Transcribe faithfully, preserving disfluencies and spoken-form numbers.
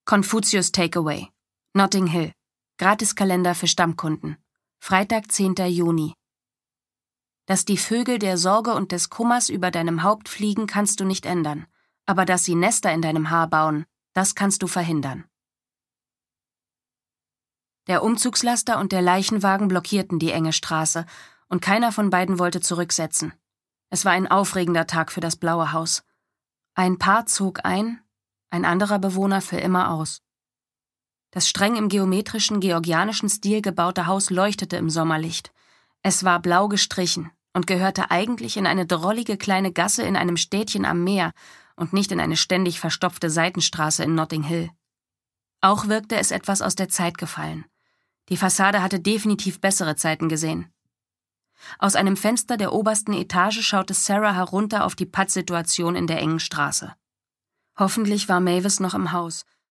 Confucius Takeaway. Notting Hill. Gratiskalender für Stammkunden. Freitag, zehnter Juni. Dass die Vögel der Sorge und des Kummers über deinem Haupt fliegen, kannst du nicht ändern. Aber dass sie Nester in deinem Haar bauen, das kannst du verhindern. Der Umzugslaster und der Leichenwagen blockierten die enge Straße, und keiner von beiden wollte zurücksetzen. Es war ein aufregender Tag für das Blaue Haus. Ein Paar zog ein, ein anderer Bewohner für immer aus. Das streng im geometrischen, georgianischen Stil gebaute Haus leuchtete im Sommerlicht. Es war blau gestrichen und gehörte eigentlich in eine drollige kleine Gasse in einem Städtchen am Meer und nicht in eine ständig verstopfte Seitenstraße in Notting Hill. Auch wirkte es etwas aus der Zeit gefallen. Die Fassade hatte definitiv bessere Zeiten gesehen. Aus einem Fenster der obersten Etage schaute Sarah herunter auf die Pattsituation in der engen Straße. Hoffentlich war Mavis noch im Haus,